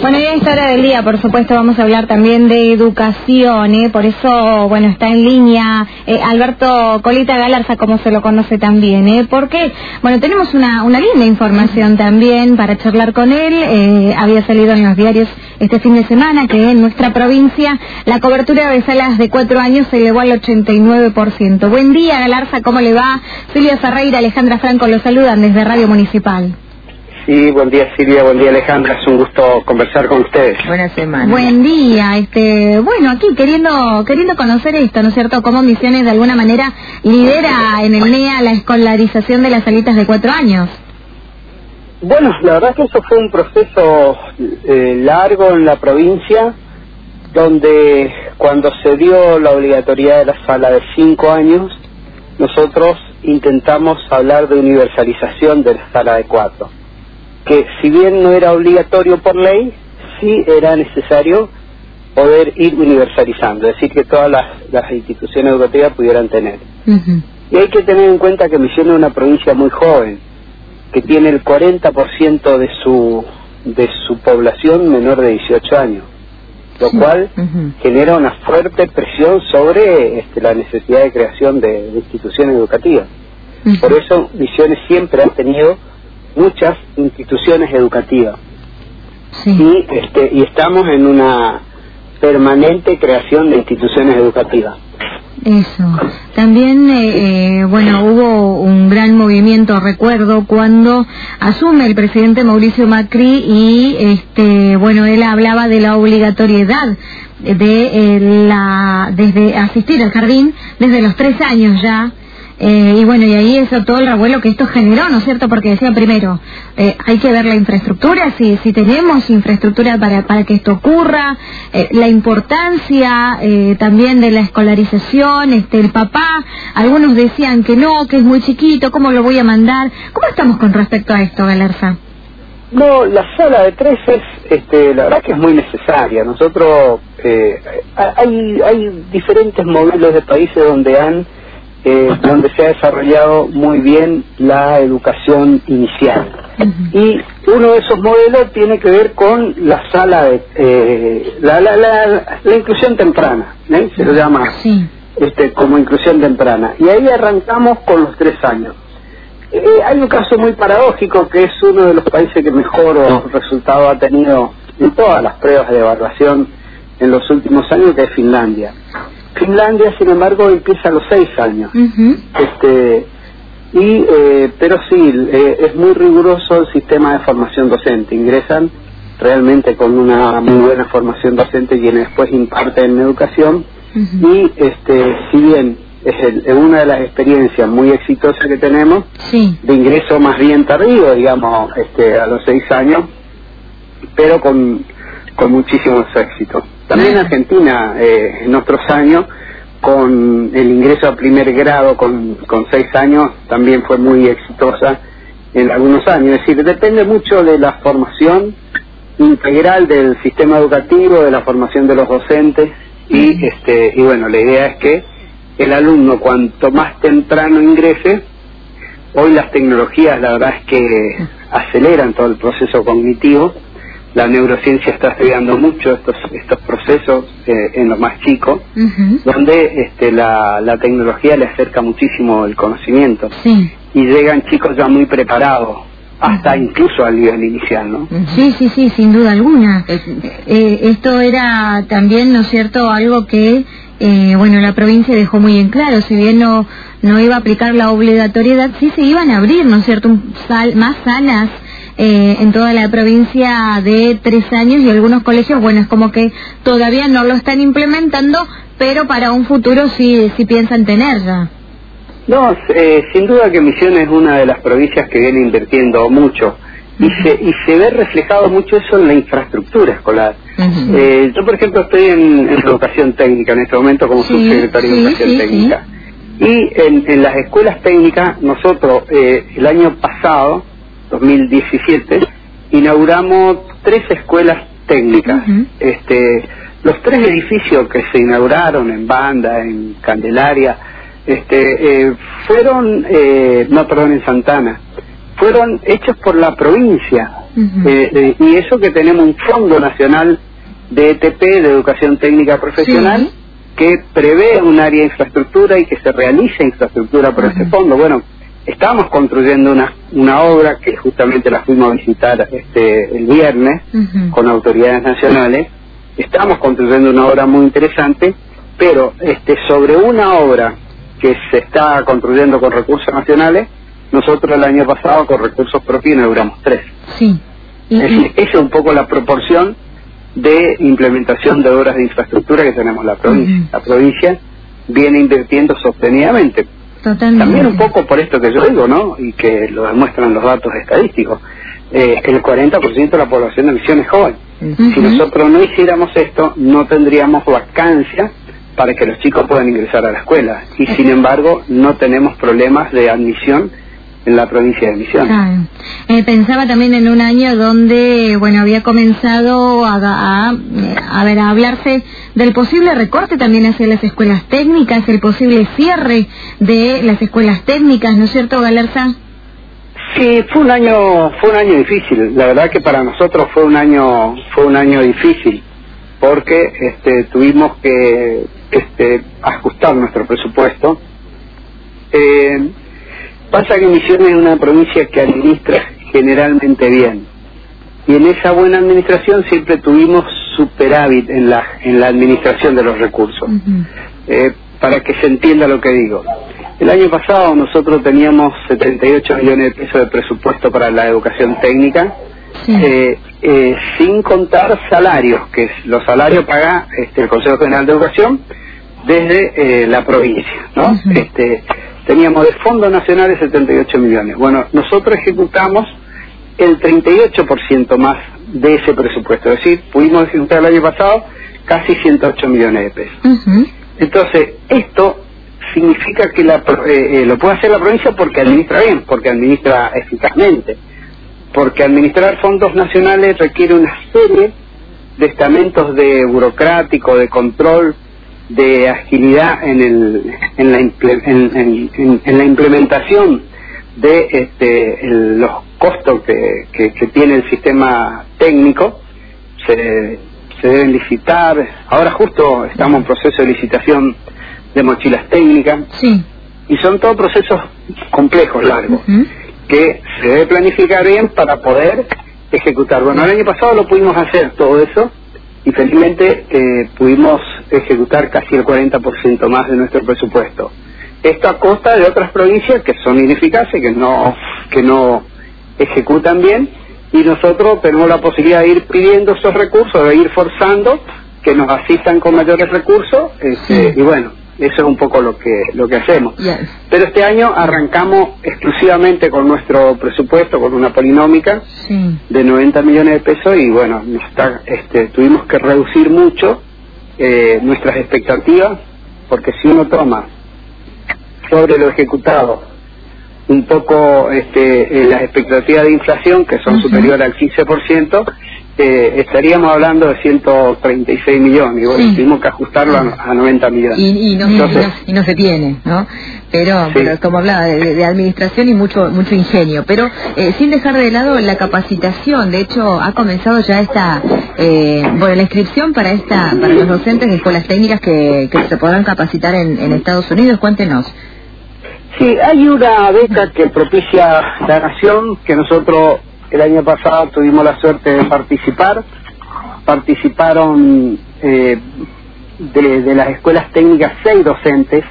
Bueno, y a esta hora del día, por supuesto, vamos a hablar también de educación, por eso, bueno, está en línea Alberto Colita Galarza, como se lo conoce también, porque, bueno, tenemos una linda información también para charlar con él. Había salido en los diarios este fin de semana que en nuestra provincia la cobertura de salas de 4 años se elevó al 89%. Buen día, Galarza, ¿cómo le va? Silvia Ferreira, Alejandra Franco los saludan desde Radio Municipal. Sí, buen día Silvia, buen día Alejandra, es un gusto conversar con ustedes. Buena semana. Buen día, bueno, aquí queriendo conocer esto, ¿no es cierto? Cómo Misiones de alguna manera lidera en el NEA la escolarización de las salitas de 4 años. Bueno, la verdad que eso fue un proceso largo en la provincia, donde cuando se dio la obligatoriedad de la sala de 5 años, nosotros intentamos hablar de universalización de la sala de 4. Que si bien no era obligatorio por ley, sí era necesario poder ir universalizando, es decir, que todas las instituciones educativas pudieran tener. Y hay que tener en cuenta que Misiones es una provincia muy joven, que tiene el 40% de su población menor de 18 años, lo cual genera una fuerte presión sobre la necesidad de creación de instituciones educativas. Por eso Misiones siempre ha tenido muchas instituciones educativas, y estamos en una permanente creación de instituciones educativas. Eso. También, bueno, hubo un gran movimiento, recuerdo, cuando asume el presidente Mauricio Macri y, bueno, él hablaba de la obligatoriedad desde asistir al jardín desde los 3 años ya. Y bueno, y ahí eso, todo el revuelo que esto generó, ¿no es cierto? Porque decía primero, hay que ver la infraestructura, si tenemos infraestructura para que esto ocurra, la importancia también de la escolarización, el papá, algunos decían que no, que es muy chiquito, ¿cómo lo voy a mandar? ¿Cómo estamos con respecto a esto, Galarza? No, la sala de 3 es, la verdad que es muy necesaria. Nosotros, hay diferentes modelos de países donde se ha desarrollado muy bien la educación inicial. Y uno de esos modelos tiene que ver con la sala de la inclusión temprana, se lo llama como inclusión temprana. Y ahí arrancamos con los 3 años. Hay un caso muy paradójico, que es uno de los países que mejor resultado ha tenido en todas las pruebas de evaluación en los últimos años, que es Finlandia. Finlandia, sin embargo, empieza a los 6 años. Pero sí, es muy riguroso el sistema de formación docente. Ingresan realmente con una muy buena formación docente, quienes después imparten educación. Y si bien es una de las experiencias muy exitosas que tenemos, de ingreso más bien tardío, digamos, a los 6 años, pero con muchísimos éxitos. También Argentina, en otros años, con el ingreso a primer grado con 6 años, también fue muy exitosa en algunos años. Es decir, depende mucho de la formación integral del sistema educativo, de la formación de los docentes, y bueno, la idea es que el alumno, cuanto más temprano ingrese, hoy las tecnologías, la verdad es que aceleran todo el proceso cognitivo. La neurociencia está estudiando mucho estos procesos en los más chicos, donde la tecnología le acerca muchísimo el conocimiento, y llegan chicos ya muy preparados, hasta incluso al nivel inicial, ¿no? Sí, sin duda alguna. Esto era también, ¿no es cierto?, algo que, bueno, la provincia dejó muy en claro. Si bien no iba a aplicar la obligatoriedad, sí se iban a abrir, ¿no es cierto?, más salas en toda la provincia de 3 años, y algunos colegios, bueno, es como que todavía no lo están implementando, pero para un futuro sí piensan tener ya. No, sin duda que Misiones es una de las provincias que viene invirtiendo mucho, y se ve reflejado mucho eso en la infraestructura escolar. Yo, por ejemplo, estoy en educación técnica en este momento como subsecretario de educación técnica, y en las escuelas técnicas nosotros el año pasado, 2017, inauguramos 3 escuelas técnicas. Los 3 edificios que se inauguraron en Banda, en Candelaria, fueron, en Santana, fueron hechos por la provincia. Y eso que tenemos un Fondo Nacional de ETP, de Educación Técnica Profesional, Sí. que prevé un área de infraestructura y que se realice infraestructura por ese fondo. Bueno, estamos construyendo una obra que justamente la fuimos a visitar el viernes con autoridades nacionales. Estamos construyendo una obra muy interesante, pero sobre una obra que se está construyendo con recursos nacionales, nosotros el año pasado con recursos propios inauguramos 3. Sí. Esa es un poco la proporción de implementación de obras de infraestructura que tenemos la provincia. La provincia viene invirtiendo sostenidamente. Totalmente. También un poco por esto que yo digo, ¿no? Y que lo demuestran los datos estadísticos. El 40% de la población de Misiones es joven. Si nosotros no hiciéramos esto, no tendríamos vacancia para que los chicos puedan ingresar a la escuela. Y sin embargo, no tenemos problemas de admisión en la provincia de Misiones. Claro. Pensaba también en un año donde, bueno, había comenzado a hablarse del posible recorte también hacia las escuelas técnicas, el posible cierre de las escuelas técnicas, ¿no es cierto, Galarza? Sí, fue un año difícil. La verdad que para nosotros fue un año difícil, porque tuvimos que ajustar nuestro presupuesto. Pasa que Misiones es una provincia que administra generalmente bien, y en esa buena administración siempre tuvimos superávit en la administración de los recursos. Para que se entienda lo que digo, el año pasado nosotros teníamos 78 millones de pesos de presupuesto para la educación técnica, sin contar salarios, que los salarios paga el Consejo General de Educación desde la provincia, ¿no? Teníamos de Fondo Nacional de 78 millones. Bueno, nosotros ejecutamos el 38% más de ese presupuesto, es decir, pudimos ejecutar el año pasado casi 108 millones de pesos. Entonces, esto significa que lo puede hacer la provincia porque administra bien, porque administra eficazmente, porque administrar fondos nacionales requiere una serie de estamentos de burocrático, de control, de agilidad en la implementación de los costos que tiene el sistema técnico. Se deben licitar. Ahora justo estamos en proceso de licitación de mochilas técnicas. Y son todos procesos complejos, largos, que se debe planificar bien para poder ejecutar. Bueno, el año pasado lo pudimos hacer todo eso, y felizmente pudimos ejecutar casi el 40% más de nuestro presupuesto. Esto a costa de otras provincias que son ineficaces, que no ejecutan bien, y nosotros tenemos la posibilidad de ir pidiendo esos recursos, de ir forzando que nos asistan con mayores recursos, y bueno, eso es un poco lo que hacemos. Pero este año arrancamos exclusivamente con nuestro presupuesto, con una polinómica de 90 millones de pesos, y bueno, tuvimos que reducir mucho nuestras expectativas, porque si uno toma sobre lo ejecutado un poco las expectativas de inflación, que son superiores al 15%, estaríamos hablando de 136 millones, y bueno, tuvimos que ajustarlo a 90 millones. Y no se tiene, ¿no? Pero como hablaba de administración y mucho ingenio, pero sin dejar de lado la capacitación. De hecho, ha comenzado ya la inscripción para los docentes de escuelas técnicas que se podrán capacitar en Estados Unidos. Cuéntenos. Sí, hay una beca que propicia la Nación, que nosotros el año pasado tuvimos la suerte de participar. Participaron de las escuelas técnicas 6 docentes,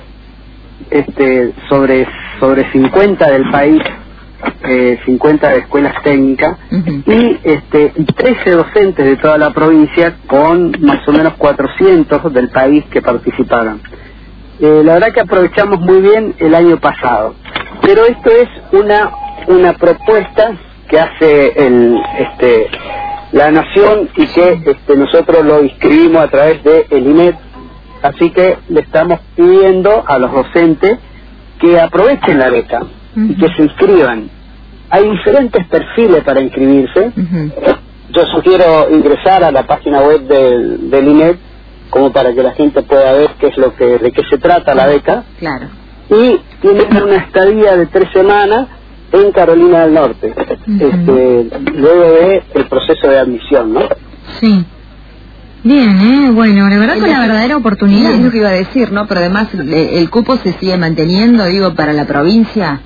sobre 50 del país, 50 de escuelas técnicas, y 13 docentes de toda la provincia, con más o menos 400 del país que participaron. La verdad que aprovechamos muy bien el año pasado, pero esto es una propuesta que hace la Nación, y que nosotros lo inscribimos a través de el INET, así que le estamos pidiendo a los docentes que aprovechen la beca y que se inscriban. Hay diferentes perfiles para inscribirse. Yo sugiero ingresar a la página web del INET, como para que la gente pueda ver de qué se trata la beca. Claro. Y tienen una estadía de 3 semanas en Carolina del Norte, luego de el proceso de admisión, ¿no? Sí. Bien, bueno, la verdad que una verdadera oportunidad. Es lo que iba a decir, ¿no? Pero además el cupo se sigue manteniendo, digo, para la provincia.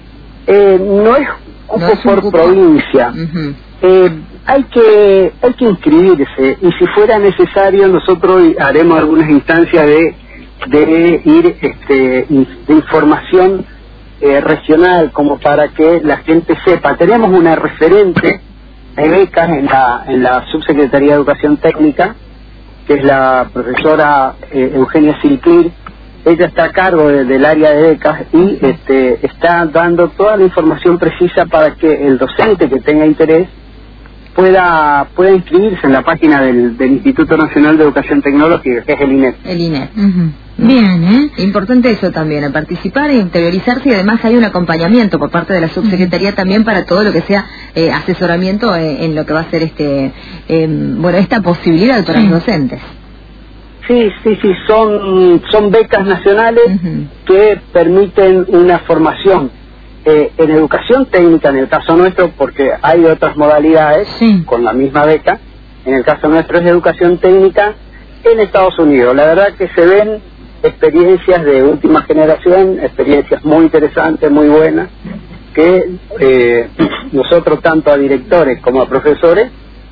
No es cupo por provincia. Hay que inscribirse, y si fuera necesario nosotros haremos algunas instancias de ir de información regional, como para que la gente sepa. Tenemos una referente de becas en la Subsecretaría de Educación Técnica, que es la profesora Eugenia Silclir. Ella está a cargo del área de becas y está dando toda la información precisa para que el docente que tenga interés pueda inscribirse en la página del Instituto Nacional de Educación Tecnológica, que es el INET. El INET. Bien, Importante eso también, participar e interiorizarse, y además hay un acompañamiento por parte de la subsecretaría también para todo lo que sea asesoramiento en lo que va a ser esta posibilidad para los docentes. Sí, son becas nacionales que permiten una formación en educación técnica, en el caso nuestro, porque hay otras modalidades con la misma beca. En el caso nuestro es educación técnica en Estados Unidos. La verdad que se ven experiencias de última generación, experiencias muy interesantes, muy buenas, que nosotros tanto a directores como a profesores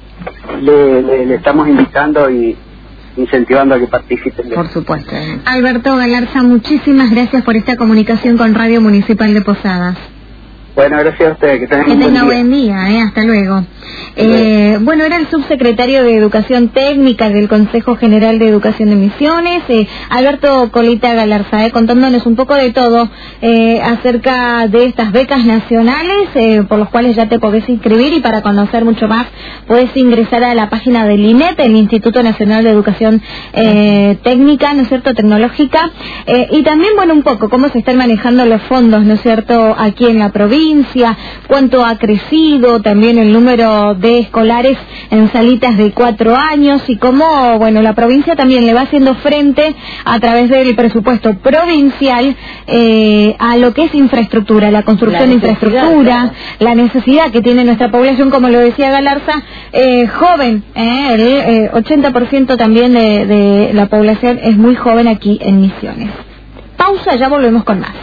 le estamos invitando y incentivando a que participen. Por supuesto. Alberto Galarza, muchísimas gracias por esta comunicación con Radio Municipal de Posadas. Bueno, gracias a ustedes, que tenga buen día, hasta luego. Bueno, era el subsecretario de Educación Técnica del Consejo General de Educación de Misiones, Alberto Colita Galarza, contándonos un poco de todo acerca de estas becas nacionales, por los cuales ya te podés inscribir, y para conocer mucho más puedes ingresar a la página del INET, el Instituto Nacional de Educación Técnica, ¿no es cierto?, tecnológica, y también, bueno, un poco cómo se están manejando los fondos, ¿no es cierto?, aquí en la provincia, cuánto ha crecido también el número de escolares en salitas de 4 años, y cómo, bueno, la provincia también le va haciendo frente a través del presupuesto provincial a lo que es infraestructura, la construcción de infraestructura, la necesidad que tiene nuestra población, como lo decía Galarza, joven, el 80% también de la población es muy joven aquí en Misiones. Pausa, ya volvemos con más.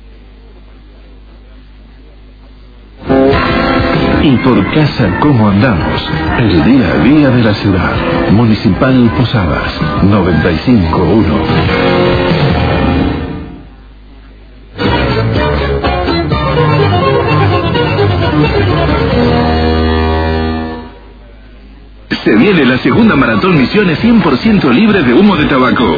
Y por casa, ¿cómo andamos? El día a día de la ciudad. Municipal Posadas, 95.1. Se viene la segunda Maratón Misiones 100% libre de humo de tabaco.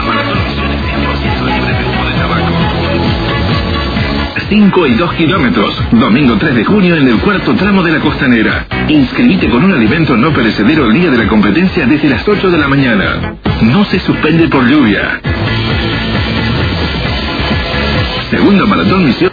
5 y 2 kilómetros, domingo 3 de junio en el cuarto tramo de la Costanera. Inscribite con un alimento no perecedero el día de la competencia desde las 8 de la mañana. No se suspende por lluvia. Segunda Maratón Misión.